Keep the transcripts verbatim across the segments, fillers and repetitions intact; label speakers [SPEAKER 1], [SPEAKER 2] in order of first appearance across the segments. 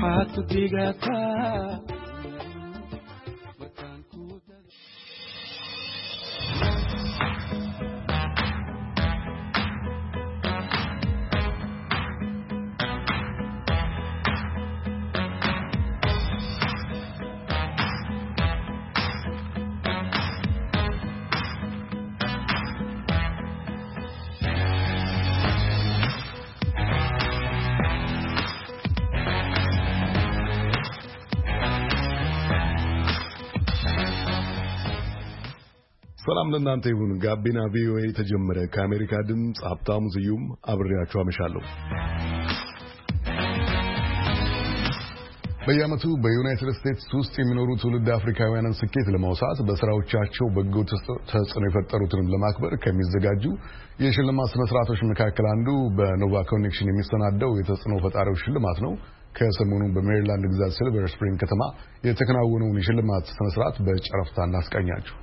[SPEAKER 1] maxaad ku digataa ሰላም ለእናንተ ይሁን። ጋቢና ቪኦኤ ተጀመረ። ከአሜሪካ ድምጽ ሀብታሙ ዝዩም አብሬያችሁ አመሻለሁ። በየዓመቱ በዩናይትድ ስቴትስ ውስጥ የሚኖሩ ትውልድ አፍሪካውያንን ስኬት ለማውሳት በስራዎቻቸው በጎ ተጽዕኖ የፈጠሩትን ለማክበር ከሚዘጋጁ የሽልማት ስነ ስርዓቶች መካከል አንዱ በኖቫ ኮኔክሽን የሚሰናዳው የተጽዕኖ ፈጣሪዎች ሽልማት ነው። ከሰሞኑ በሜሪላንድ ግዛት ሲልቨር ስፕሪንግ ከተማ የተከናወነውን የሽልማት ስነ ስርዓት በጨረፍታ እናስቃኛችሁ።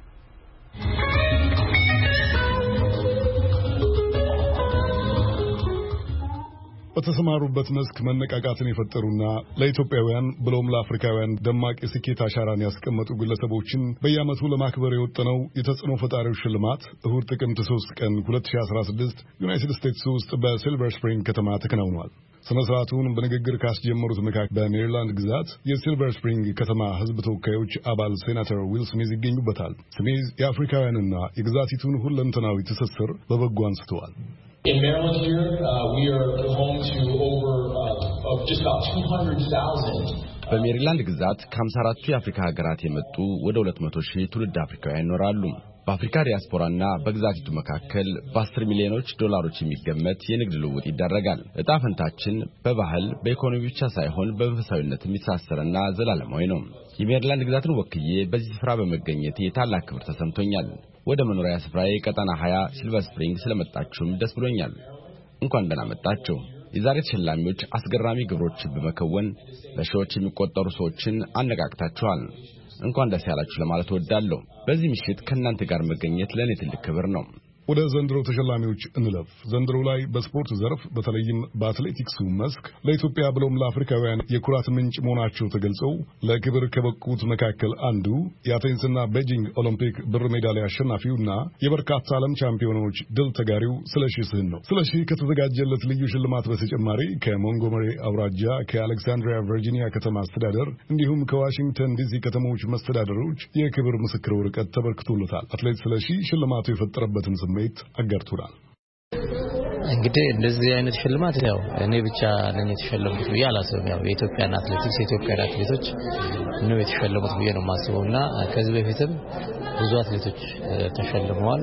[SPEAKER 1] በተሰማሩበት መስክ መነቃቃትን የፈጠሩና ለኢትዮጵያውያን ብሎም ለአፍሪካውያን ደማቅ የስኬት አሻራን ያስቀመጡ ግለሰቦችን በየዓመቱ ለማክበር የወጠነው የተጽዕኖ ፈጣሪዎች ሽልማት እሁድ ጥቅምት ሶስት ቀን ሁለት ሺህ አስራ ስድስት ዩናይትድ ስቴትስ ውስጥ በሲልቨር ስፕሪንግ ከተማ ተከናውኗል። ስነ ስርዓቱን በንግግር ካስጀመሩት መካከል በሜሪላንድ ግዛት የሲልቨር ስፕሪንግ ከተማ ሕዝብ ተወካዮች አባል ሴናተር ዊል ስሚዝ ይገኙበታል። ስሚዝ የአፍሪካውያንና የግዛቲቱን ሁለንተናዊ ትስስር በበጎ አንስተዋል።
[SPEAKER 2] In Maryland here, uh, we are home to over uh, of just about two hundred thousand.
[SPEAKER 3] በሜሪላንድ ግዛት ከሃምሳ አራቱ የአፍሪካ ሀገራት የመጡ ወደ ሁለት መቶ ሺህ ትውልድ አፍሪካውያን ይኖራሉ። በአፍሪካ ዲያስፖራና በግዛቲቱ መካከል በአስር ሚሊዮኖች ዶላሮች የሚገመት የንግድ ልውውጥ ይደረጋል። ዕጣ ፈንታችን በባህል በኢኮኖሚ ብቻ ሳይሆን በመንፈሳዊነት የሚሳሰርና ዘላለማዊ ነው። የሜሪላንድ ግዛትን ወክዬ በዚህ ስፍራ በመገኘቴ ታላቅ ክብር ተሰምቶኛል። ወደ መኖሪያ ስፍራዬ ቀጠና ሀያ ሲልቨር ስፕሪንግ ስለመጣችሁም ደስ ብሎኛል። እንኳን ደህና መጣችሁ። የዛሬ ተሸላሚዎች አስገራሚ ግብሮችን በመከወን በሺዎች የሚቆጠሩ ሰዎችን አነቃቅታችኋል። እንኳን ደስ ያላችሁ ለማለት እወዳለሁ። በዚህ ምሽት ከእናንተ ጋር መገኘት ለእኔ ትልቅ ክብር ነው።
[SPEAKER 4] ወደ ዘንድሮ ተሸላሚዎች እንለፍ። ዘንድሮ ላይ በስፖርት ዘርፍ በተለይም በአትሌቲክሱ መስክ ለኢትዮጵያ ብሎም ለአፍሪካውያን የኩራት ምንጭ መሆናቸው ተገልጸው ለክብር ከበቁት መካከል አንዱ የአቴንስና ቤጂንግ ኦሎምፒክ ብር ሜዳሊያ አሸናፊውና የበርካታ ዓለም ቻምፒዮኖች ድል ተጋሪው ስለሺ ስህን ነው። ስለሺ ከተዘጋጀለት ልዩ ሽልማት በተጨማሪ ከሞንጎመሪ አውራጃ፣ ከአሌክሳንድሪያ ቨርጂኒያ ከተማ አስተዳደር እንዲሁም ከዋሽንግተን ዲሲ ከተሞች መስተዳደሮች የክብር ምስክር ወረቀት ተበርክቶለታል። አትሌት ስለሺ ሽልማቱ የፈጠረበትን ስሜት አጋርቶናል።
[SPEAKER 5] እንግዲህ እንደዚህ አይነት ሽልማት ያው እኔ ብቻ ነኝ የተሸለምኩት ብዬ አላስብም። ያው የኢትዮጵያን አትሌቲክስ የኢትዮጵያን አትሌቶች ነው የተሸለሙት ብዬ ነው የማስበውና ከዚህ በፊትም ብዙ አትሌቶች ተሸልመዋል።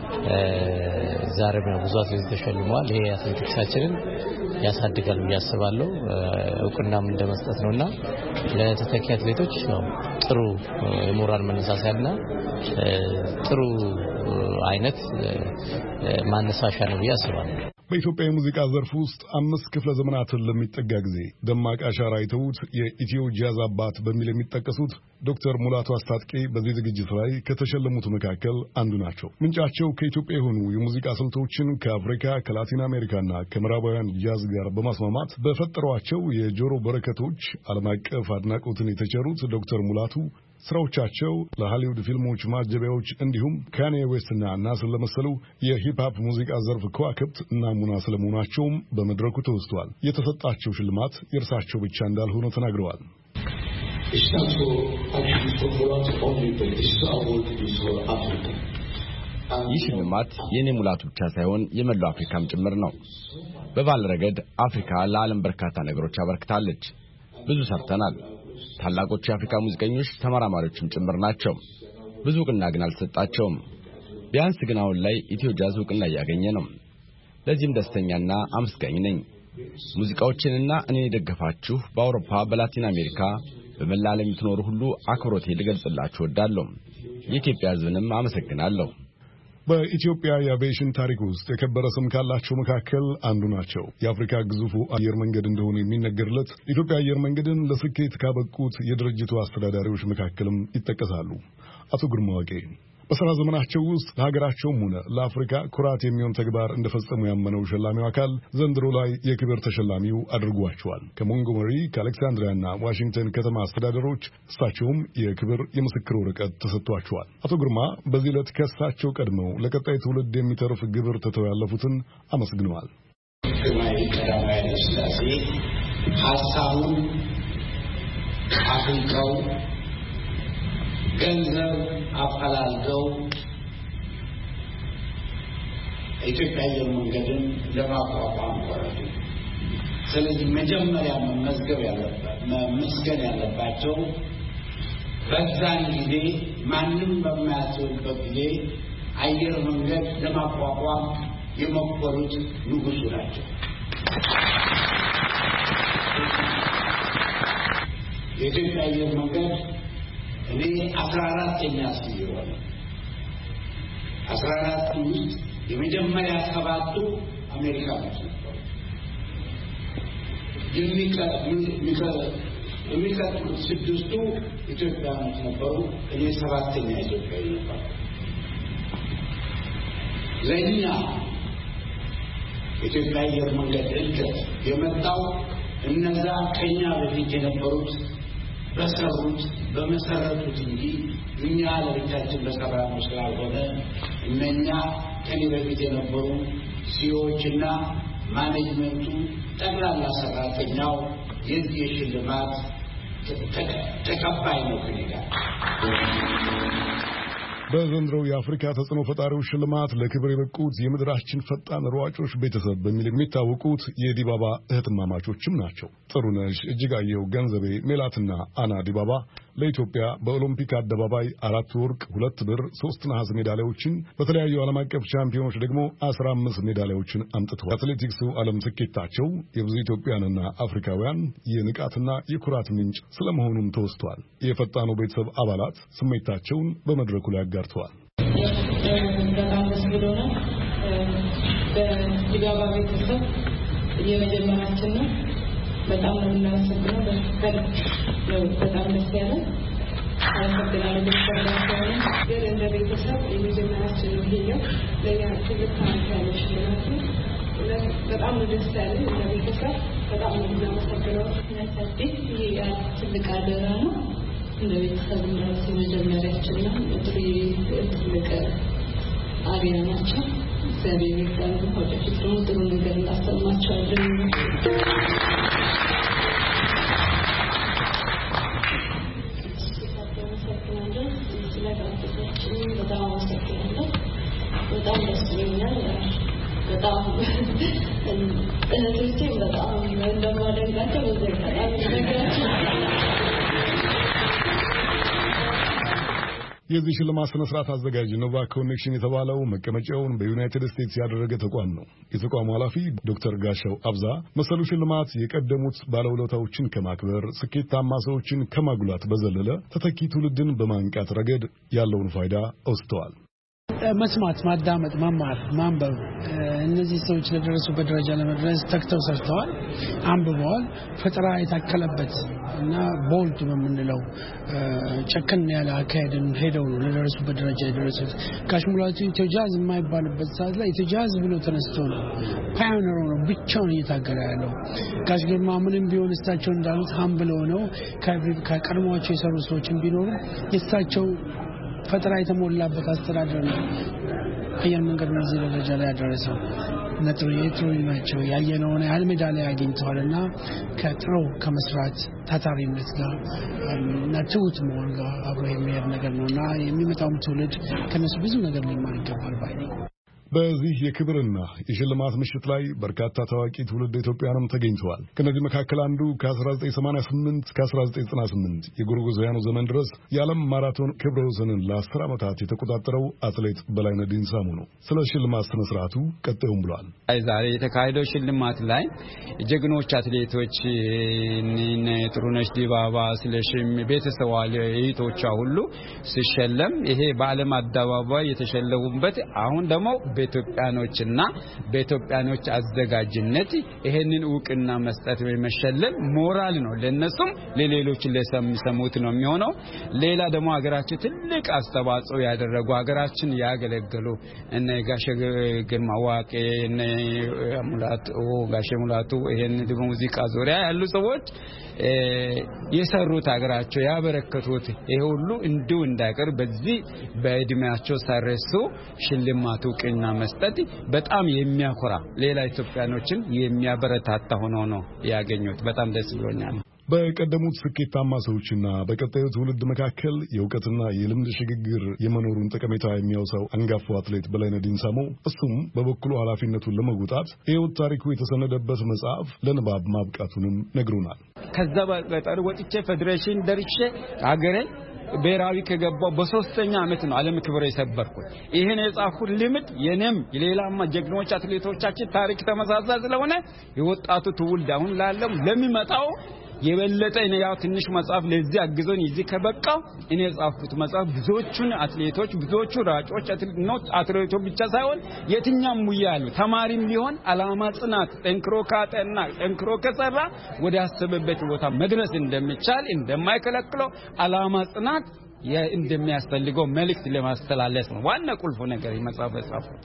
[SPEAKER 5] ዛሬም ብዙ አትሌቶች ተሸልመዋል። ይሄ አትሌቲክሳችንን ያሳድጋል ብዬ አስባለሁ። እውቅናም እንደመስጠት ነውና ለተተኪ አትሌቶች ነው ጥሩ የሞራል መነሳሳትና ጥሩ አይነት ማነሳሻ ነው ብዬ አስባለሁ።
[SPEAKER 4] በኢትዮጵያ የሙዚቃ ዘርፍ ውስጥ አምስት ክፍለ ዘመናትን ለሚጠጋ ጊዜ ደማቅ አሻራ የተዉት የኢትዮ ጃዝ አባት በሚል የሚጠቀሱት ዶክተር ሙላቱ አስታጥቄ በዚህ ዝግጅት ላይ ከተሸለሙት መካከል አንዱ ናቸው። ምንጫቸው ከኢትዮጵያ የሆኑ የሙዚቃ ስልቶችን ከአፍሪካ፣ ከላቲን አሜሪካና ከምዕራባውያን ጃዝ ጋር በማስማማት በፈጠሯቸው የጆሮ በረከቶች ዓለም አቀፍ አድናቆትን የተቸሩት ዶክተር ሙላቱ ስራዎቻቸው ለሃሊውድ ፊልሞች ማጀቢያዎች እንዲሁም ካኒ ዌስትና ናስር ለመሰሉ የሂፕ ሆፕ ሙዚቃ ዘርፍ ከዋክብት ናሙና ስለመሆናቸውም በመድረኩ ተወስቷል። የተሰጣቸው ሽልማት የእርሳቸው ብቻ እንዳልሆነ ተናግረዋል።
[SPEAKER 3] ይህ ሽልማት የኔ ሙላቱ ብቻ ሳይሆን የመላው አፍሪካም ጭምር ነው። በባህል ረገድ አፍሪካ ለዓለም በርካታ ነገሮች አበርክታለች። ብዙ ሰርተናል። ታላቆቹ የአፍሪካ ሙዚቀኞች ተመራማሪዎችም ጭምር ናቸው። ብዙ እውቅና ግን አልተሰጣቸውም። ቢያንስ ግን አሁን ላይ ኢትዮ ጃዝ እውቅና እያገኘ ነው። ለዚህም ደስተኛና አመስጋኝ ነኝ። ሙዚቃዎችንና እኔን የደገፋችሁ በአውሮፓ፣ በላቲን አሜሪካ፣ በመላ ዓለም የምትኖሩ ሁሉ አክብሮቴ ልገልጽላችሁ እወዳለሁ። የኢትዮጵያ ሕዝብንም አመሰግናለሁ።
[SPEAKER 4] በኢትዮጵያ የአቪዬሽን ታሪክ ውስጥ የከበረ ስም ካላቸው መካከል አንዱ ናቸው። የአፍሪካ ግዙፉ አየር መንገድ እንደሆነ የሚነገርለት ኢትዮጵያ አየር መንገድን ለስኬት ካበቁት የድርጅቱ አስተዳዳሪዎች መካከልም ይጠቀሳሉ። አቶ ግርማ ዋቄ
[SPEAKER 1] በሥራ ዘመናቸው ውስጥ ለሀገራቸውም ሆነ ለአፍሪካ ኩራት የሚሆን ተግባር እንደፈጸሙ ያመነው ሸላሚው አካል ዘንድሮ ላይ የክብር ተሸላሚው አድርጓቸዋል። ከሞንጎመሪ ከአሌክሳንድሪያና ዋሽንግተን ከተማ አስተዳደሮች እሳቸውም የክብር የምስክር ወረቀት ተሰጥቷቸዋል። አቶ ግርማ በዚህ ዕለት ከእሳቸው ቀድመው ለቀጣይ ትውልድ የሚተርፍ ግብር ትተው ያለፉትን አመስግነዋል።
[SPEAKER 6] ግርማዊ ቀዳማዊ ኃይለ ሥላሴ ሀሳቡን አፍልቀው ገንዘብ አፈላልገው ኢትዮጵያ አየር መንገድን ለማቋቋም ቆረጡ። ስለዚህ መጀመሪያ መመዝገብ ያለበት መመስገን ያለባቸው በዛን ጊዜ ማንም በማያስብበት ጊዜ አየር መንገድ ለማቋቋም የሞከሩት ንጉሱ ናቸው። የኢትዮጵያ አየር መንገድ እኔ አስራ አራተኛ ሲሆን አስራ አራት ውስጥ የመጀመሪያ ሰባቱ አሜሪካኖች ነበሩ። የሚቀጥሉት ስድስቱ ኢትዮጵያኖች ነበሩ። እኔ ሰባተኛ ኢትዮጵያዊ ነበር። ለእኛ የኢትዮጵያ አየር መንገድ እድገት የመጣው እነዛ ከኛ በፊት የነበሩት በሰሩት በመሰረቱት እንጂ እኛ ለብቻችን በሰራነው ስላልሆነ እነኛ ከኔ በፊት የነበሩ ሲኦዎችና ማኔጅመንቱ ጠቅላላ ሰራተኛው የዚህ ሽልማት ተቀባይ ነው ከኔ ጋር።
[SPEAKER 1] በዘንድሮው የአፍሪካ ተጽዕኖ ፈጣሪዎች ሽልማት ለክብር የበቁት የምድራችን ፈጣን ሯጮች ቤተሰብ በሚል የሚታወቁት የዲባባ እህትማማቾችም ናቸው። ጥሩነሽ፣ እጅጋየሁ፣ ገንዘቤ፣ ሜላትና አና ዲባባ ለኢትዮጵያ በኦሎምፒክ አደባባይ አራት ወርቅ፣ ሁለት ብር፣ ሶስት ነሐስ ሜዳሊያዎችን በተለያዩ ዓለም አቀፍ ቻምፒዮኖች ደግሞ አስራ አምስት ሜዳሊያዎችን አምጥተዋል። አትሌቲክሱ ዓለም ስኬታቸው የብዙ ኢትዮጵያንና አፍሪካውያን የንቃትና የኩራት ምንጭ ስለመሆኑም ተወስቷል። የፈጣኑ ቤተሰብ አባላት ስሜታቸውን በመድረኩ ላይ አጋርተዋል።
[SPEAKER 7] በጣም ደስ ብሎናል። በዲባባ ቤተሰብ የመጀመሪያችን ነው። በጣም ነው የምናመሰግነው። በጣም ደስ ያለን አመሰግናለሁ። ቤተሰባችን ግን እንደ ቤተሰብ የመጀመሪያችን ነው። ይሄኛው ለእኛ ትልቅ ታሪክ ያለው ሽልማት ነው። በጣም ነው ደስ ያለን። እንደ ቤተሰብ በጣም ነው የምናመሰግነው። ስለዚህ ይሄ ትልቅ አደራ ነው። እንደ ቤተሰብ እንደዚህ የመጀመሪያችን ነው። ትልቅ አሪያ ናቸው። እግዚአብሔር ይርዳን። ወደፊት ደግሞ ጥሩ ነገር እናሰማቸዋለን። በጣም ደስ ይለኛል። በጣም እነዚህ በጣም እንደማደንቃቸው በዚህ በጣም ነገራቸው።
[SPEAKER 1] የዚህ ሽልማት ስነ ስርዓት አዘጋጅ ኖቫ ኮኔክሽን የተባለው መቀመጫውን በዩናይትድ ስቴትስ ያደረገ ተቋም ነው። የተቋሙ ኃላፊ ዶክተር ጋሻው አብዛ መሰሉ ሽልማት የቀደሙት ባለውለታዎችን ከማክበር ስኬታማ ሰዎችን ከማጉላት በዘለለ ተተኪ ትውልድን በማንቃት ረገድ ያለውን ፋይዳ አውስተዋል።
[SPEAKER 8] መስማት፣ ማዳመጥ፣ መማር፣ ማንበብ እነዚህ ሰዎች ለደረሱበት ደረጃ ለመድረስ ተክተው ሰርተዋል፣ አንብበዋል። ፈጠራ የታከለበት እና ቦልድ በምንለው ጨከን ያለ አካሄድን ሄደው ነው ለደረሱበት ደረጃ የደረሱት። ጋሽ ሙላቱ ኢትዮጃዝ የማይባልበት ሰዓት ላይ ኢትዮጃዝ ብሎ ተነስቶ ነው ፓዮኒር ነው ብቻውን እየታገለ ያለው። ጋሽ ግርማ ምንም ቢሆን እሳቸው እንዳሉት ሀምብል ሆነው ከቀድሞዋቸው የሰሩ ሰዎችን ቢኖሩ የእሳቸው ፈጠራ የተሞላበት አስተዳደር ነው አየር መንገድ ነው እዚህ ደረጃ ላይ ያደረሰው። ነጥሩ የትሩ ናቸው ያየነውን ያህል ሜዳሊያ አግኝተዋልና ከጥሩ ከመስራት ታታሪነት ጋር እና ትውት መሆን ጋር አብሮ የሚሄድ ነገር ነውና የሚመጣው ትውልድ ከነሱ ብዙ ነገር ሊማር ይገባል ባይ ነኝ።
[SPEAKER 1] በዚህ የክብርና የሽልማት ምሽት ላይ በርካታ ታዋቂ ትውልድ ኢትዮጵያውያንም ተገኝተዋል። ከነዚህ መካከል አንዱ ከ1988 እስከ አስራ ዘጠኝ ዘጠና ስምንት የጎርጎሳውያኑ ዘመን ድረስ የዓለም ማራቶን ክብረ ወሰንን ለአስር ዓመታት የተቆጣጠረው አትሌት በላይነህ ዲንሳሙ ነው። ስለ ሽልማት ስነ ስርዓቱ ቀጣዩን ብሏል።
[SPEAKER 9] ዛሬ የተካሄደው ሽልማት ላይ ጀግኖች አትሌቶች እነ ጥሩነሽ ዲባባ፣ ስለሽም ቤተሰቧ እህቶቿ ሁሉ ሲሸለም ይሄ በዓለም አደባባይ የተሸለሙበት አሁን ደግሞ በኢትዮጵያኖችና በኢትዮጵያኖች አዘጋጅነት ይሄንን ዕውቅና መስጠት ወይ መሸለም ሞራል ነው ለነሱም ለሌሎች ለሰሙት ነው የሚሆነው ሌላ ደግሞ ሀገራችን ትልቅ አስተዋጽኦ ያደረጉ ሀገራችን ያገለገሉ እነ ጋሼ ግርማ ዋቄ እነ ሙላቱ ጋሼ ሙላቱ ይሄን ደግሞ ሙዚቃ ዙሪያ ያሉ ሰዎች የሰሩት ሀገራቸው ያበረከቱት ይሄ ሁሉ እንዲሁ እንዳይቀር በዚህ በእድሜያቸው ሳይረሱ ሽልማቱ ዕውቅና መስጠት በጣም የሚያኮራ ሌላ ኢትዮጵያኖችን የሚያበረታታ ሆኖ ነው ያገኙት በጣም ደስ ብሎኛል
[SPEAKER 1] በቀደሙት ስኬታማ ሰዎችና በቀጣዩ ትውልድ መካከል የእውቀትና የልምድ ሽግግር የመኖሩን ጠቀሜታ የሚያውሳው አንጋፋው አትሌት በላይነህ ዲንሳሞ እሱም በበኩሉ ኃላፊነቱን ለመወጣት የህይወት ታሪኩ የተሰነደበት መጽሐፍ ለንባብ ማብቃቱንም ነግሮናል
[SPEAKER 9] ከዛ በቀጠር ወጥቼ ፌዴሬሽን ደርሼ ሀገሬ ብሔራዊ ከገባው በሶስተኛ አመት ነው ዓለም ክብር የሰበርኩት ይሄን የጻፍኩት ልምድ የኔም የሌላማ ጀግኖች አትሌቶቻችን ታሪክ ተመሳሳይ ስለሆነ የወጣቱ ትውልድ አሁን ላለም ለሚመጣው የበለጠ እኔ ያው ትንሽ መጽሐፍ ለዚህ አግዞኝ እዚህ ከበቃው እኔ ጻፍኩት መጽሐፍ ብዙዎቹን አትሌቶች ብዙዎቹ ራጮች አትሌቶች አትሌቶች ብቻ ሳይሆን የትኛም ሙያ ያሉ ተማሪም ሊሆን አላማ ጽናት ጠንክሮ ካጠና ጠንክሮ ከሰራ ወደ ያሰበበት ቦታ መድረስ እንደሚቻል እንደማይከለክለው አላማ ጽናት እንደሚያስፈልገው መልእክት ለማስተላለፍ ነው ዋና ቁልፉ ነገር የመጽሐፍ ጻፍኩት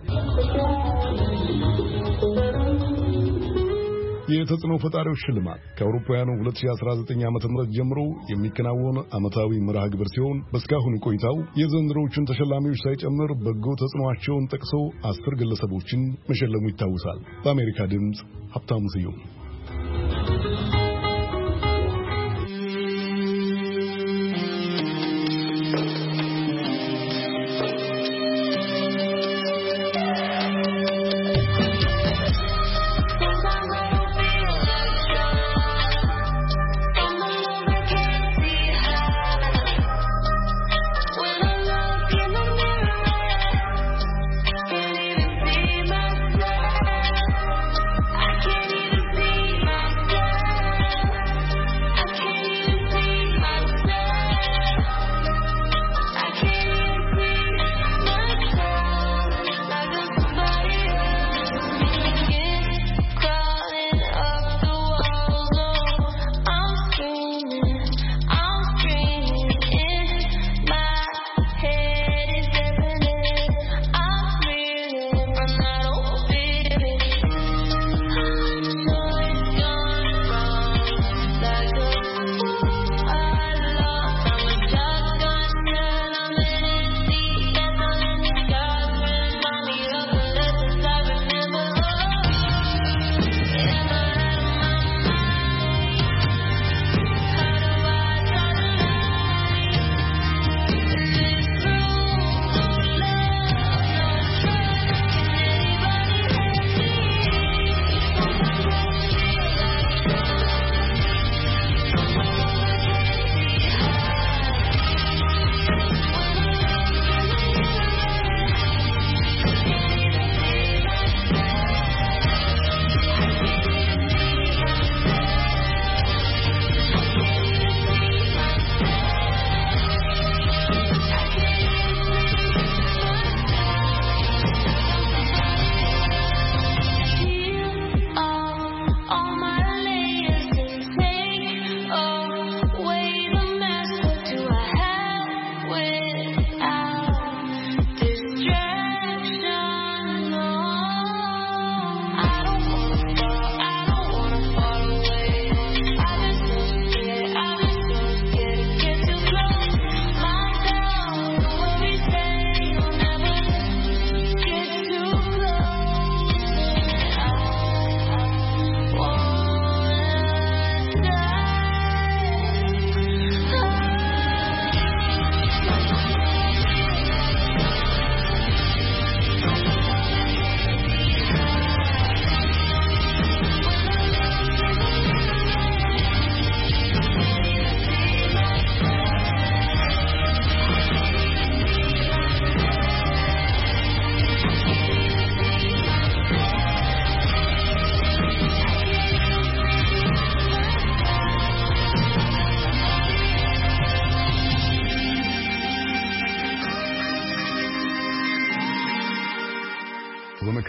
[SPEAKER 1] የተጽዕኖ ፈጣሪዎች ሽልማት ከአውሮፓውያኑ ሁለት ሺህ አስራ ዘጠኝ ዓመተ ምህረት ጀምሮ የሚከናወን ዓመታዊ መርሃ ግብር ሲሆን በስካሁን ቆይታው የዘንድሮቹን ተሸላሚዎች ሳይጨምር በጎ ተጽዕኖአቸውን ጠቅሶ አስር ግለሰቦችን መሸለሙ ይታወሳል። በአሜሪካ ድምጽ ሀብታሙ ስዩም
[SPEAKER 10] I can't even see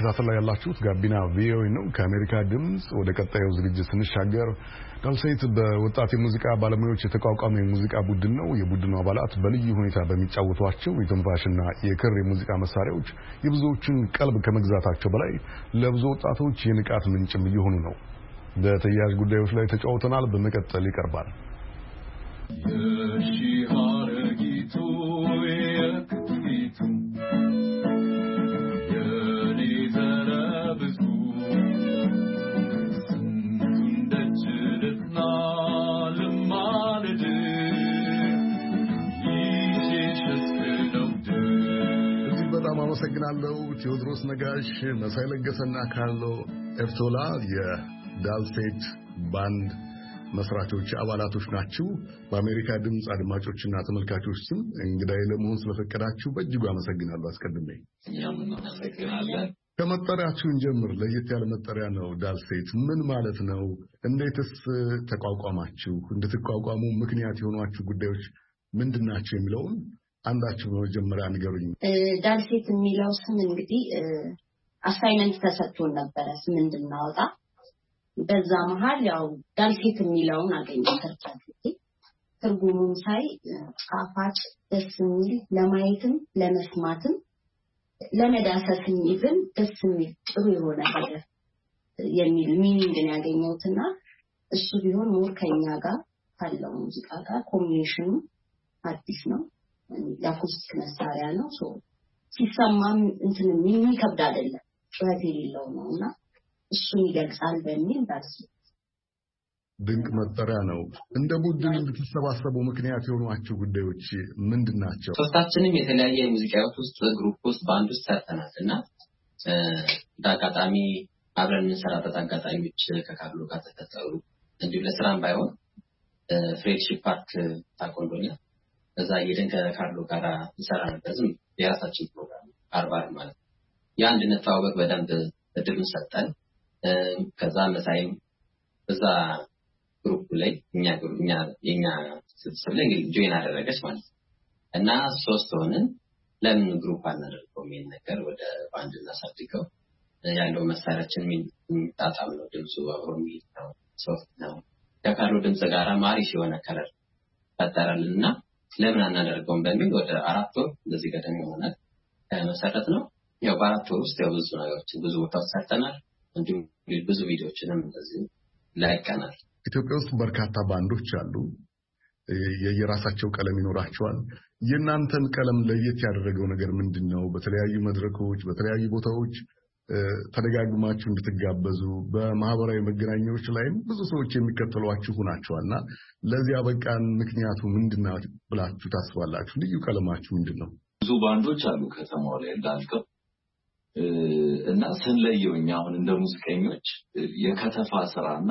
[SPEAKER 1] በመከታተል ላይ ያላችሁት ጋቢና ቪኦኤ ነው። ከአሜሪካ ድምጽ ወደ ቀጣዩ ዝግጅት ስንሻገር ዳልሴት በወጣት የሙዚቃ ባለሙያዎች የተቋቋመ የሙዚቃ ቡድን ነው። የቡድኑ አባላት በልዩ ሁኔታ በሚጫወቷቸው የትንፋሽና የክር የሙዚቃ መሳሪያዎች የብዙዎችን ቀልብ ከመግዛታቸው በላይ ለብዙ ወጣቶች የንቃት ምንጭም እየሆኑ ነው። በተያያዥ ጉዳዮች ላይ ተጫውተናል። በመቀጠል ይቀርባል። አመሰግናለሁ። ቴዎድሮስ ነጋሽ፣ መሳይ ለገሰና ካርሎ ኤፍቶላ የዳልሴት ባንድ መስራቾች አባላቶች ናችሁ። በአሜሪካ ድምጽ አድማጮችና ተመልካቾች ስም እንግዳዬ ለመሆን ስለፈቀዳችሁ በእጅጉ አመሰግናለሁ። አስቀድሜ ከመጠሪያችሁን ጀምር። ለየት ያለ መጠሪያ ነው ዳልሴት። ምን ማለት ነው? እንዴትስ ተቋቋማችሁ? እንድትቋቋሙ ምክንያት የሆኗችሁ ጉዳዮች ምንድናቸው የሚለውን አንዳችሁ በመጀመሪያ ንገሩኝ።
[SPEAKER 10] ዳልሴት የሚለው ስም እንግዲህ አሳይመንት ተሰጥቶን ነበረ ስም እንድናወጣ። በዛ መሃል ያው ዳልሴት የሚለውን አገኘሁ ሰርች አድርጌ። ትርጉሙን ሳይ ጣፋጭ፣ ደስ የሚል፣ ለማየትም ለመስማትም ለመዳሰስም ይብን ደስ የሚል ጥሩ የሆነ ነገር የሚል ሚኒንግን ያገኘሁትና እሱ ቢሆን ሞር ከኛ ጋር ካለው ሙዚቃ ጋር ኮምቢኔሽኑ አዲስ ነው። የአኩስቲክ መሳሪያ ነው። ሶ ሲሰማም እንትን የሚከብድ አይደለም፣ ጩኸት የሌለው ነውና እሱን ይገልጻል በሚል ዳልሴት።
[SPEAKER 1] ድንቅ መጠሪያ ነው። እንደ ቡድን እንድትሰባሰቡ ምክንያት የሆኗችሁ ጉዳዮች ምንድናቸው?
[SPEAKER 11] ሶስታችንም የተለያየ የሙዚቃ ህይወት ውስጥ ግሩፕ ውስጥ ባንድ ውስጥ ሰርተናልና በአጋጣሚ አብረን የምንሰራበት አጋጣሚዎች ከካርሎ ጋር ተፈጠሩ። እንዲሁ ለስራም ባይሆን ፍሬድሺፕ ፓርክ ታቆንዶኛል። እዛ ሄደን ከካርሎ ጋር እንሰራ ነበር። ዝም የራሳችን ፕሮግራም አርባር ማለት የአንድነት ተዋወቅ በደንብ እድሉን ሰጠን። ከዛ መሳይም እዛ ግሩፕ ላይ እኛ እኛ የኛ ስብስብ ላይ ጆይን አደረገች ማለት እና ሶስት ሆነን ለምን ግሩፕ አናደርገውም የሚል ነገር ወደ ባንድ እናሳድገው። ያለው መሳሪያችን የሚጣጣም ነው፣ ድምፁ አብሮ የሚሄድ ነው፣ ሶፍት ነው። ከካርሎ ድምፅ ጋር ማሪሽ የሆነ ከለር ፈጠረልንና ለምን አናደርገውም በሚል ወደ አራት ወር እንደዚህ ገደም ይሆናል መሰረት ነው። ያው በአራት ወር ውስጥ ያው ብዙ ነገሮችን ብዙ ቦታዎች ሰርተናል። እንዲሁም ብዙ ቪዲዮዎችንም እንደዚህ ላይቀናል።
[SPEAKER 1] ኢትዮጵያ ውስጥ በርካታ ባንዶች አሉ። የየራሳቸው ቀለም ይኖራቸዋል። የእናንተን ቀለም ለየት ያደረገው ነገር ምንድነው? በተለያዩ መድረኮች በተለያዩ ቦታዎች ተደጋግማችሁ እንድትጋበዙ በማህበራዊ መገናኛዎች ላይም ብዙ ሰዎች የሚከተሏችሁ ናቸውና ለዚያ በቃን ምክንያቱ ምንድነው ብላችሁ ታስባላችሁ? ልዩ ቀለማችሁ ምንድነው?
[SPEAKER 12] ብዙ ባንዶች አሉ ከተማው ላይ እንዳልከው እና ስንለየው እኛ አሁን እንደ ሙዚቀኞች የከተፋ ስራና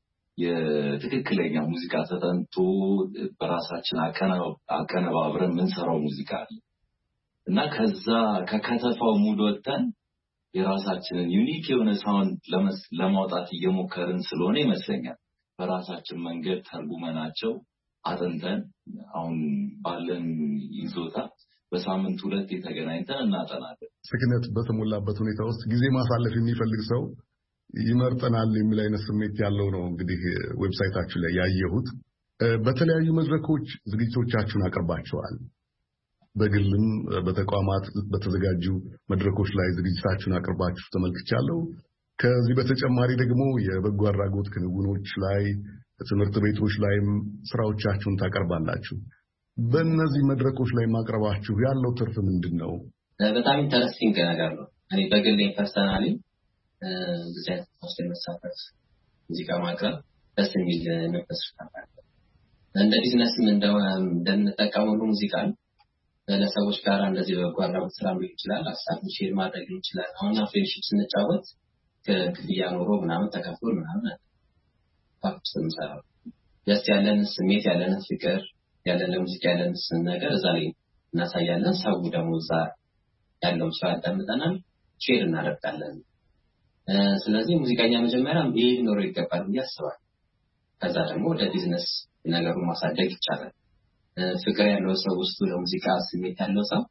[SPEAKER 12] የትክክለኛ ሙዚቃ ተጠንቶ በራሳችን አቀነባብረን የምንሰራው ሙዚቃ አለ እና ከዛ ከከተፋው ሙድ ወጥተን የራሳችንን ዩኒክ የሆነ ሳውንድ ለማውጣት እየሞከርን ስለሆነ ይመስለኛል በራሳችን መንገድ ተርጉመናቸው አጥንተን አሁን ባለን ይዞታ በሳምንት ሁለት የተገናኝተን እናጠናለን።
[SPEAKER 1] ስክነት በተሞላበት ሁኔታ ውስጥ ጊዜ ማሳለፍ የሚፈልግ ሰው ይመርጠናል የሚል አይነት ስሜት ያለው ነው። እንግዲህ ዌብሳይታችሁ ላይ ያየሁት በተለያዩ መድረኮች ዝግጅቶቻችሁን አቀርባችኋል። በግልም በተቋማት በተዘጋጁ መድረኮች ላይ ዝግጅታችሁን አቅርባችሁ ተመልክቻለሁ። ከዚህ በተጨማሪ ደግሞ የበጎ አድራጎት ክንውኖች ላይ ትምህርት ቤቶች ላይም ስራዎቻችሁን ታቀርባላችሁ። በእነዚህ መድረኮች ላይ ማቅረባችሁ ያለው ትርፍ ምንድነው?
[SPEAKER 11] በጣም ኢንተረስቲንግ ነገር ነው። እኔ በግሌ ፐርሰናሊ እዚህ ውስጥ መሳተፍ ሙዚቃ ማቅረብ ደስ የሚል መንፈስ ይፈጥራል። እንደ ቢዝነስም እንደምንጠቀመው ሙዚቃ ለሰዎች ጋር እንደዚህ በጎ አድራጎት ስራ ሊሆን ይችላል፣ ሀሳብ ሼር ማድረግ ይችላል። አሁን ፍሬንድሺፕ ስንጫወት ከክፍያ ኖሮ ምናምን ተከፍሎ ምናምን ታክስ እንሰራው ደስ ያለን ስሜት ያለን ፍቅር ያለን ለሙዚቃ ያለን ነገር እዛ ላይ እናሳያለን። ሰው ደግሞ እዛ ያለው ሰው ያዳምጠናል፣ ሼር እናደርጋለን። ስለዚህ ሙዚቃኛ መጀመሪያ ይሄ ኖሮ ይገባል ብዬ አስባለሁ። ከዛ ደግሞ ወደ ቢዝነስ ነገሩን ማሳደግ ይቻላል። ፍቅር ያለው ሰው ውስጡ ለሙዚቃ ስሜት ያለው ሰው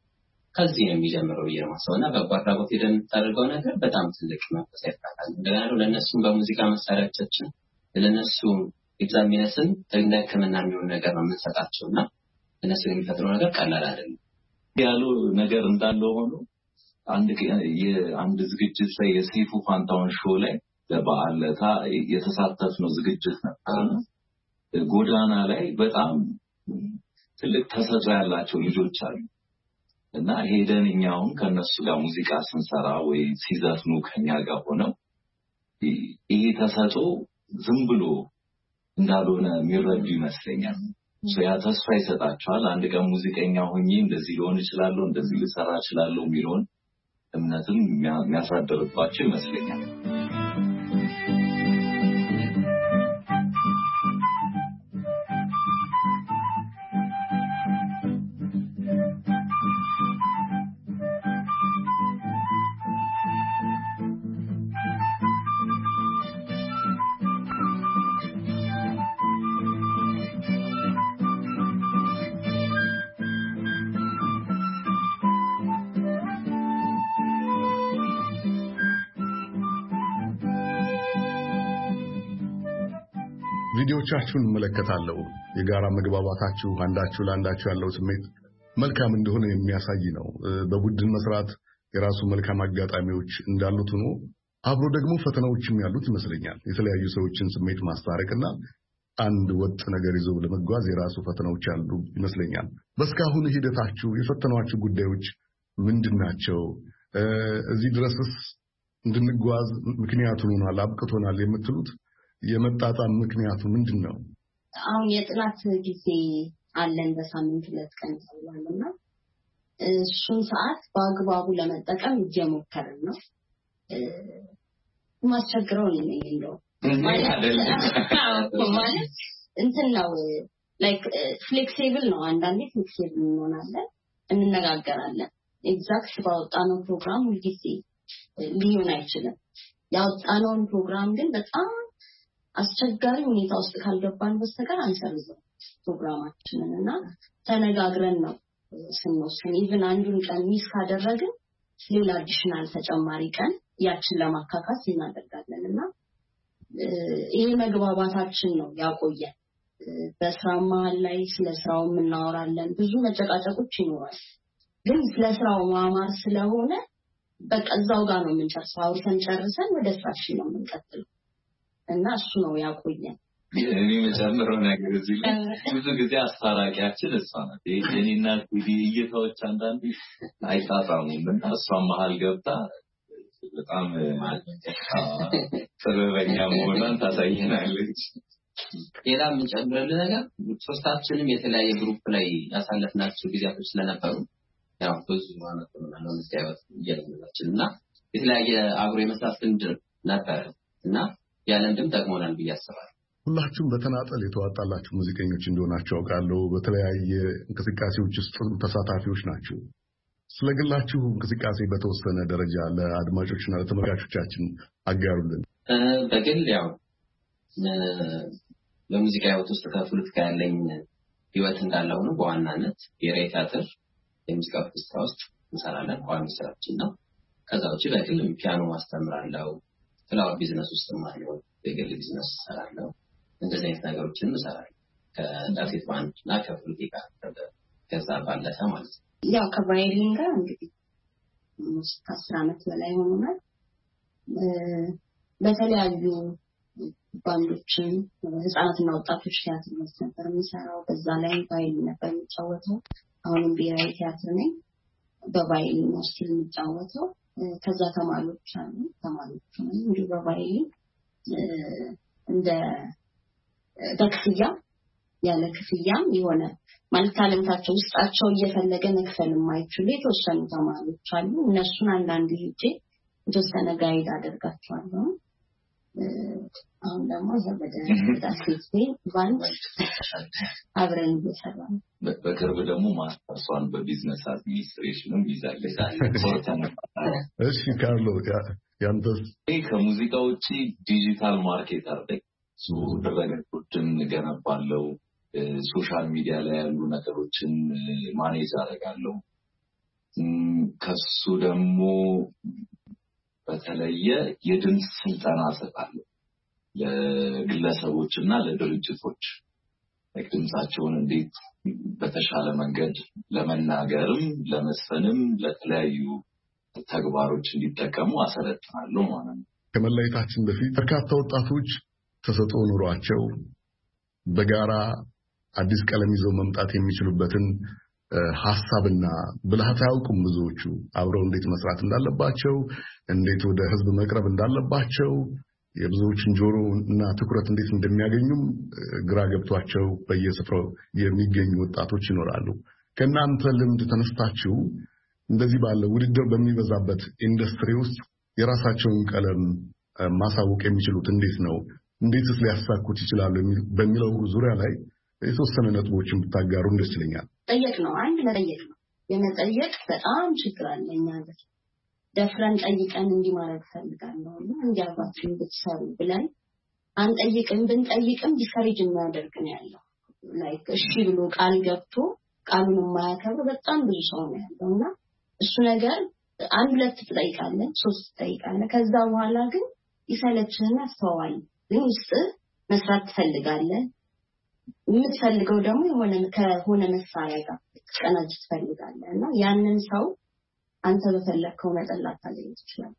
[SPEAKER 11] ከዚህ ነው የሚጀምረው የማሰውና በጓራጎት ሄደን ታደርገው ነገር በጣም ትልቅ መንፈስ ያፈራል። እንደገና ለነሱም በሙዚቃ መሳሪያዎቻችን ለነሱ ኤግዛሚኔሽን ተግናከመና የሚሆን ነገር ነው የምንሰጣቸውና እነሱ የሚፈጥረው ነገር ቀላል አይደለም
[SPEAKER 12] ያሉ ነገር እንዳለው ሆኖ አንድ የአንድ ዝግጅት ላይ የሰይፉ ፋንታውን ሾው ላይ ለበዓለታ የተሳተፍነው ዝግጅት ነበርና ጎዳና ላይ በጣም ትልቅ ተሰጥኦ ያላቸው ልጆች አሉ እና ሄደን እኛው ከነሱ ጋር ሙዚቃ ስንሰራ ወይ ሲዘፍኑ ከኛ ጋር ሆነው ይሄ ተሰጥኦ ዝም ብሎ እንዳልሆነ የሚረዱ ይመስለኛል። ያ ተስፋ ይሰጣቸዋል። አንድ ቀን ሙዚቀኛ ሆኜ እንደዚህ ሊሆን ይችላል እንደዚህ ልሰራ ይችላል የሚለውን እምነትም የሚያሳድርባቸው ይመስለኛል።
[SPEAKER 1] ቪዲዮቻችሁን መለከታለሁ። የጋራ መግባባታችሁ አንዳችሁ ለአንዳችሁ ያለው ስሜት መልካም እንደሆነ የሚያሳይ ነው። በቡድን መስራት የራሱ መልካም አጋጣሚዎች እንዳሉት ሆኖ አብሮ ደግሞ ፈተናዎችም ያሉት ይመስለኛል። የተለያዩ ሰዎችን ስሜት ማስታረቅና አንድ ወጥ ነገር ይዞ ለመጓዝ የራሱ ፈተናዎች ያሉ ይመስለኛል። በስካሁን ሂደታችሁ የፈተናችሁ ጉዳዮች ምንድናቸው? እዚህ ድረስስ እንድንጓዝ ምክንያቱን ሆናል አብቅቶናል የምትሉት የመጣጣም ምክንያቱ ምንድነው?
[SPEAKER 10] አሁን የጥናት ጊዜ አለን በሳምንት ሁለት ቀን ተብሏልና እሱን ሰዓት በአግባቡ ለመጠቀም እየሞከርን ነው። ማስቸግረው ነው የሚለው ማለት እንትን ነው ላይክ ፍሌክሲብል ነው። አንዳንዴ ፍሌክሲብል እንሆናለን እንነጋገራለን። ኤግዛክት ባወጣነው ፕሮግራም ሁልጊዜ ሊሆን አይችልም። ያወጣነውን ፕሮግራም ግን በጣም አስቸጋሪ ሁኔታ ውስጥ ካልገባን በስተቀር አንሰርዘው ፕሮግራማችንን እና ተነጋግረን ነው ስንወስን። ኢቭን አንዱን ቀን ሚስ ካደረግን ሌላ አዲሽናል ተጨማሪ ቀን ያችን ለማካካስ እናደርጋለን እና ይሄ መግባባታችን ነው ያቆየን። በስራ መሀል ላይ ስለ ስራው እናወራለን። ብዙ መጨቃጨቆች ይኖራል፣ ግን ስለ ስራው ማማር ስለሆነ በቃ እዛው ጋር ነው የምንጨርሰው። አውርተን ጨርሰን ወደ ስራችን ነው የምንቀጥለው እና እሱ ነው ያቆየን።
[SPEAKER 12] እኔ መጨመረው ነገር እዚህ ላይ ብዙ ጊዜ አስታራቂያችን እሷ ናት። የኔና ቲቪ እይታዎች አንዳንዴ አይጣጣሙም እና እሷ መሀል ገብታ በጣም ጥበበኛ መሆኗን ታሳየናለች።
[SPEAKER 11] ሌላ የምንጨምረው ነገር ሶስታችንም የተለያየ ግሩፕ ላይ ያሳለፍናቸው ጊዜያቶች ስለነበሩ ያው ብዙ ማለት ነው ማለት ነው ሲያወጥ እየለመናችንና የተለያየ አብሮ የመስራት ልምድ ነበር እና ያለን ድም ጠቅሞናል ብዬ አስባለሁ።
[SPEAKER 1] ሁላችሁም በተናጠል የተዋጣላችሁ ሙዚቀኞች እንደሆናችሁ አውቃለሁ። በተለያየ እንቅስቃሴዎች ውስጥ ተሳታፊዎች ናችሁ። ስለግላችሁ እንቅስቃሴ በተወሰነ ደረጃ ለአድማጮችና ለተመልካቾቻችን አጋሩልን።
[SPEAKER 11] በግል ያው ለሙዚቃ ህይወት ውስጥ ከፖለቲካ ያለኝ ህይወት እንዳለው ነው። በዋናነት የሬ ቲያትር የሙዚቃ ኦርኬስትራ ውስጥ እንሰራለን፣ ቋሚ ስራችን ነው። ከዛ ውጪ በግል ፒያኖ ማስተምራለሁ፣ ፍላወር ቢዝነስ ውስጥ ማለው የግል ቢዝነስ እሰራለሁ። እንደዚህ አይነት ነገሮችን እሰራለሁ ከዳሴት ባንድ እና ከፖለቲካ ከዛ ባለፈ ማለት ነው።
[SPEAKER 10] ያው ከቫይሊን ጋር እንግዲህ ከአስር ዓመት በላይ ሆኖናል። በተለያዩ ባንዶችን ህፃናትና ወጣቶች ቲያትር ውስጥ ነበር የምሰራው። በዛ ላይ ቫይሊን ነበር የምጫወተው። አሁንም ብሔራዊ ቲያትር ነኝ፣ በቫይሊን ነው ስቲል የምጫወተው። ከዛ ተማሪዎች አሉ ተማሪዎች ነው እንዲሁ በቫይሊን እንደ በክፍያ ያለ ክፍያም የሆነ ማለት ታለንታቸው ውስጣቸው እየፈለገ መክፈል የማይችሉ የተወሰኑ ተማሪዎች አሉ። እነሱን አንዳንድ ሄጄ የተወሰነ ጋይድ አደርጋቸዋለሁ። አሁን ደግሞ ዘበደ ዳሴት ባንድ አብረን እየሰራን
[SPEAKER 12] በቅርብ ደግሞ ማስተርሷን በቢዝነስ አድሚኒስትሬሽንም ይዛለች።
[SPEAKER 1] እሺ ካርሎ ያንተስ?
[SPEAKER 12] ከሙዚቃ ውጪ ዲጂታል ማርኬተር ነኝ። ድረገጾችን ገነባለሁ፣ ሶሻል ሚዲያ ላይ ያሉ ነገሮችን ማኔጅ አደርጋለሁ። ከሱ ደግሞ በተለየ የድምጽ ስልጠና ሰጣለሁ ለግለሰቦችና ለድርጅቶች ድምጻቸውን እንዴት በተሻለ መንገድ ለመናገርም ለመስፈንም ለተለያዩ ተግባሮች እንዲጠቀሙ አሰለጥናለሁ ማለት ነው።
[SPEAKER 1] ከመለየታችን በፊት በርካታ ወጣቶች ተሰጥኦ ኑሯቸው በጋራ አዲስ ቀለም ይዘው መምጣት የሚችሉበትን ሐሳብና ብልሃት አያውቁም። ብዙዎቹ አብረው እንዴት መስራት እንዳለባቸው፣ እንዴት ወደ ህዝብ መቅረብ እንዳለባቸው፣ የብዙዎችን ጆሮ እና ትኩረት እንዴት እንደሚያገኙም ግራ ገብቷቸው በየስፍራው የሚገኙ ወጣቶች ይኖራሉ። ከእናንተ ልምድ ተነስታችሁ እንደዚህ ባለ ውድድር በሚበዛበት ኢንዱስትሪ ውስጥ የራሳቸውን ቀለም ማሳወቅ የሚችሉት እንዴት ነው? እንዴትስ ሊያሳኩት ይችላሉ? በሚለው ዙሪያ ላይ የተወሰነ ነጥቦችን ብታጋሩ ደስ ይለኛል።
[SPEAKER 10] ጠየቅ ነው አንድ መጠየቅ ነው። የመጠየቅ በጣም ችግር አለ እኛ ሀገር። ደፍረን ጠይቀን እንዲህ ማድረግ ፈልጋለሁ እና እንዲያባችሁ ብትሰሩ ብለን አንጠይቅም። ብንጠይቅም ዲስከሬጅ የሚያደርግ ነው ያለው። ላይክ እሺ ብሎ ቃል ገብቶ ቃሉን የማያከብር በጣም ብዙ ሰው ነው ያለውና እሱ ነገር አንድ ሁለት ትጠይቃለህ፣ ሶስት ትጠይቃለህ። ከዛ በኋላ ግን ይሰለችህና አስተዋል ግን ውስጥ መስራት ትፈልጋለህ። የምትፈልገው ደግሞ የሆነ ከሆነ መሳሪያ ጋር ትቀናጅ ትፈልጋለህ እና ያንን ሰው አንተ በፈለከው መጠን ላታገኝ ትችላለህ።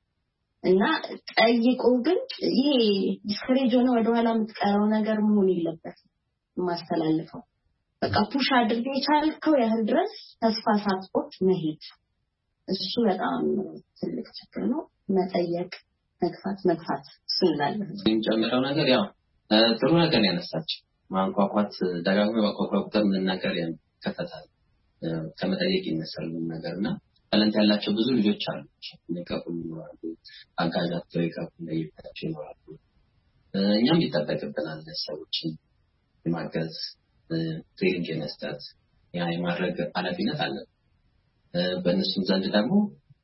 [SPEAKER 10] እና ጠይቆ ግን ይሄ ዲስከሬጅ ሆነ ወደ ኋላ የምትቀረው ነገር መሆን የለበትም። ማስተላለፈው በቃ ፑሽ አድርገ የቻልከው ያህል ድረስ ተስፋ ሳትቆርጥ መሄድ፣ እሱ በጣም ትልቅ ችግር ነው። መጠየቅ፣ መግፋት መግፋት ስንላለህ
[SPEAKER 11] የሚጨምረው ነገር ያው ጥሩ ነገር ያነሳችሁ ማንቋቋት ደጋግሞ ማንቋቋት ምን ነገር ያከታታል ከመጠየቅ ይነሳል ነገርና ታለንት ያላቸው ብዙ ልጆች አሉ። ሜካፕ ይኖራሉ፣ አጋዣቸው ሜካፕ ለይታቸው ይኖራሉ። እኛም ይጠበቅብናል ሰዎችን ማገዝ፣ ትሬኒንግ መስጠት፣ ያ የማድረግ ኃላፊነት አለ። በእነሱም ዘንድ ደግሞ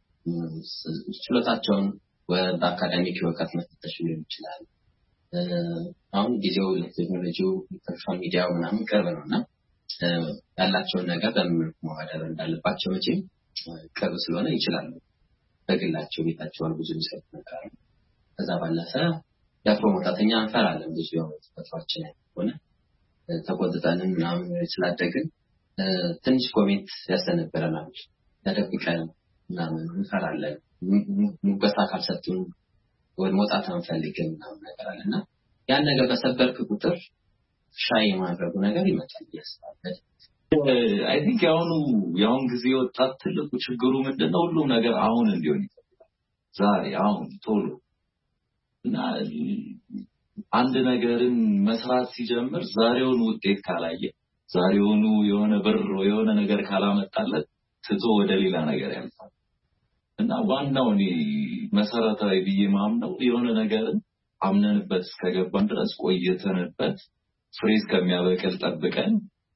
[SPEAKER 11] ችሎታቸውን ወደ አካዳሚክ እውቀት መፈተሽ ሊሆን ይችላል። አሁን ጊዜው ለቴክኖሎጂው ሶሻል ሚዲያው ምናምን ቅርብ ነውና ያላቸውን ነገር በምን ማዋደር እንዳለባቸው መቼም ቅርብ ስለሆነ ይችላሉ። በግላቸው ቤታቸውን ብዙ የሚሰጥ ነገር ከዛ ባለፈ ለፕሮሞታተኛ እንፈራለን። ብዙ የሆነ ተፈጥሯችን ሆነ ተቆጥተንም ምናምን ስላደግን ትንሽ ኮሜንት ያሰነበረናል። ተደብቀን ምናምን እንፈራለን። ሙገሳ ካልሰጡን ወይ መውጣት አንፈልግም ምናምን ነገር አለና ያን ነገር በሰበርክ ቁጥር ሻይ ማድረጉ ነገር ይመጣል ያስባል።
[SPEAKER 12] አይ ቲንክ ያሁኑ ያሁን ጊዜ ወጣት ትልቁ ችግሩ ምንድነው? ሁሉም ነገር አሁን እንዲሆን ይፈልጋል። ዛሬ አሁን ቶሎ እና አንድ ነገርን መስራት ሲጀምር ዛሬውን ውጤት ካላየ ዛሬውኑ የሆነ ብር የሆነ ነገር ካላመጣለት ትቶ ወደ ሌላ ነገር ያልፋል። እና ዋናው እኔ መሰረታዊ ብዬ ማምነው የሆነ ነገርን አምነንበት እስከገባን ድረስ ቆይተንበት ፍሬ እስከሚያበቅል ጠብቀን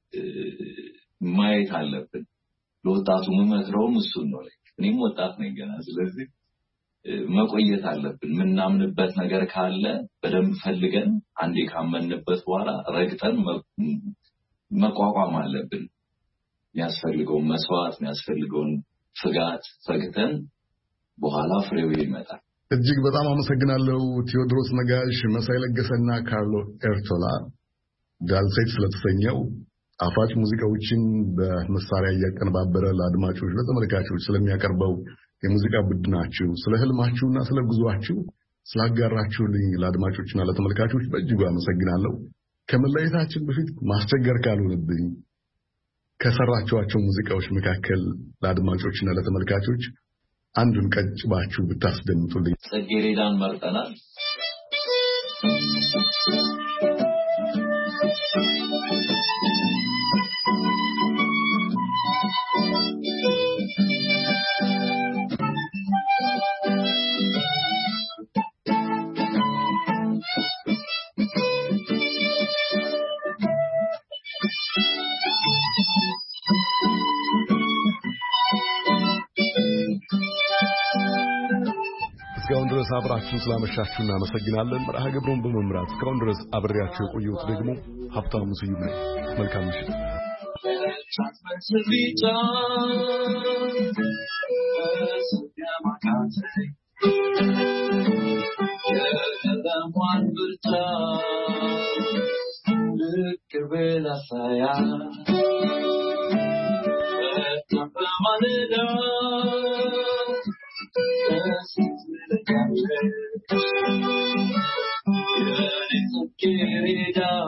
[SPEAKER 12] ማየት አለብን። ለወጣቱ መመክረውም እሱን ነው። እኔም ወጣት ነኝ ገና። ስለዚህ መቆየት አለብን። ምናምንበት ነገር ካለ በደንብ ፈልገን አንዴ ካመንበት በኋላ ረግጠን መቋቋም አለብን። የሚያስፈልገውን መስዋዕት የሚያስፈልገውን ፍጋት ፈግተን በኋላ ፍሬው ይመጣል።
[SPEAKER 1] እጅግ በጣም አመሰግናለሁ ቴዎድሮስ ነጋሽ፣ መሳይ ለገሰና ካርሎ ኤርቶላ ዳልሴት ስለተሰኘው አፋጭ ሙዚቃዎችን በመሳሪያ እያቀነባበረ ለአድማጮች ለተመልካቾች ስለሚያቀርበው የሙዚቃ ቡድናችሁ ስለ ህልማችሁና ስለ ጉዟችሁ ስላጋራችሁልኝ ለአድማጮችና ለተመልካቾች በእጅጉ አመሰግናለሁ። ከመለየታችን በፊት ማስቸገር ካልሆነብኝ ከሰራችኋቸው ሙዚቃዎች መካከል ለአድማጮችና ለተመልካቾች አንዱን ቀጭባችሁ ብታስደምጡልኝ።
[SPEAKER 12] ጽጌረዳን መርጠናል።
[SPEAKER 1] እስካሁን ድረስ አብራችሁን ስላመሻችሁ እናመሰግናለን። መርሃ ግብሩን በመምራት እስካሁን ድረስ አብሬያችሁ የቆየሁት ደግሞ ሀብታሙ ስዩም ነኝ። መልካም ምሽት።
[SPEAKER 12] transmits the vita Yamakate Yelamawan Buddha Lukavela Saya Tapamanida Yeridita